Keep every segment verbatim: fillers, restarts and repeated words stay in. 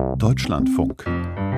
Deutschlandfunk.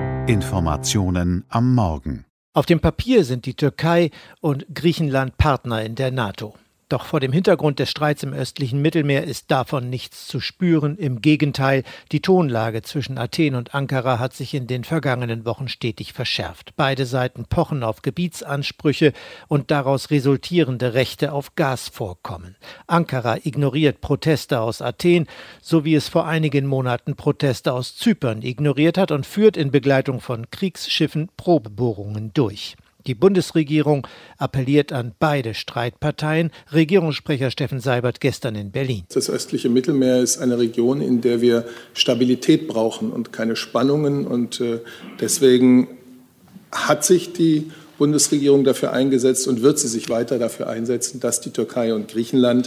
Informationen am Morgen. Auf dem Papier sind die Türkei und Griechenland Partner in der NATO. Doch vor dem Hintergrund des Streits im östlichen Mittelmeer ist davon nichts zu spüren. Im Gegenteil, die Tonlage zwischen Athen und Ankara hat sich in den vergangenen Wochen stetig verschärft. Beide Seiten pochen auf Gebietsansprüche und daraus resultierende Rechte auf Gasvorkommen. Ankara ignoriert Proteste aus Athen, so wie es vor einigen Monaten Proteste aus Zypern ignoriert hat und führt in Begleitung von Kriegsschiffen Probebohrungen durch. Die Bundesregierung appelliert an beide Streitparteien. Regierungssprecher Steffen Seibert gestern in Berlin. Das östliche Mittelmeer ist eine Region, in der wir Stabilität brauchen und keine Spannungen. Und deswegen hat sich die Bundesregierung dafür eingesetzt und wird sie sich weiter dafür einsetzen, dass die Türkei und Griechenland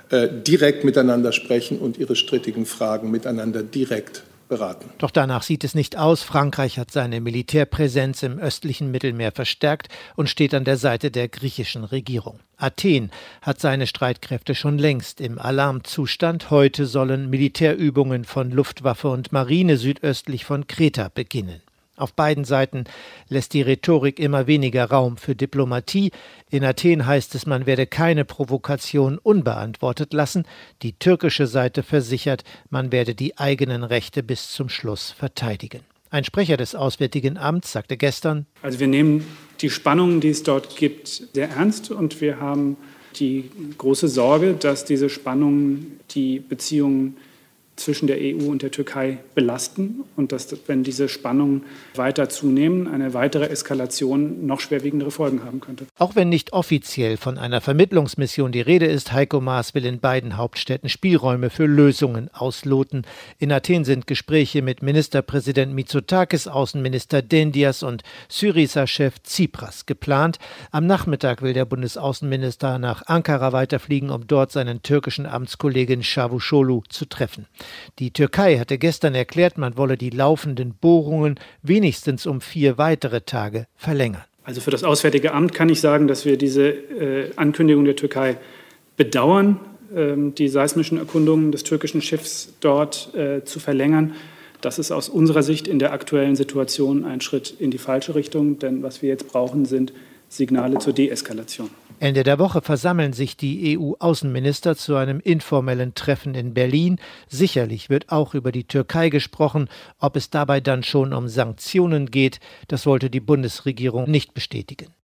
direkt miteinander sprechen und ihre strittigen Fragen miteinander direkt beraten. Doch danach sieht es nicht aus. Frankreich hat seine Militärpräsenz im östlichen Mittelmeer verstärkt und steht an der Seite der griechischen Regierung. Athen hat seine Streitkräfte schon längst im Alarmzustand. Heute sollen Militärübungen von Luftwaffe und Marine südöstlich von Kreta beginnen. Auf beiden Seiten lässt die Rhetorik immer weniger Raum für Diplomatie. In Athen heißt es, man werde keine Provokation unbeantwortet lassen. Die türkische Seite versichert, man werde die eigenen Rechte bis zum Schluss verteidigen. Ein Sprecher des Auswärtigen Amts sagte gestern: Also wir nehmen die Spannungen, die es dort gibt, sehr ernst und wir haben die große Sorge, dass diese Spannungen die Beziehungen zwischen der E U und der Türkei belasten und dass, wenn diese Spannungen weiter zunehmen, eine weitere Eskalation noch schwerwiegendere Folgen haben könnte. Auch wenn nicht offiziell von einer Vermittlungsmission die Rede ist, Heiko Maas will in beiden Hauptstädten Spielräume für Lösungen ausloten. In Athen sind Gespräche mit Ministerpräsident Mitsotakis, Außenminister Dendias und Syriza-Chef Tsipras geplant. Am Nachmittag will der Bundesaußenminister nach Ankara weiterfliegen, um dort seinen türkischen Amtskollegen Çavuşoğlu zu treffen. Die Türkei hatte gestern erklärt, man wolle die laufenden Bohrungen wenigstens um vier weitere Tage verlängern. Also für das Auswärtige Amt kann ich sagen, dass wir diese äh, Ankündigung der Türkei bedauern, äh, die seismischen Erkundungen des türkischen Schiffs dort äh, zu verlängern. Das ist aus unserer Sicht in der aktuellen Situation ein Schritt in die falsche Richtung, denn was wir jetzt brauchen, sind Signale zur Deeskalation. Ende der Woche versammeln sich die E U-Außenminister zu einem informellen Treffen in Berlin. Sicherlich wird auch über die Türkei gesprochen. Ob es dabei dann schon um Sanktionen geht, das wollte die Bundesregierung nicht bestätigen.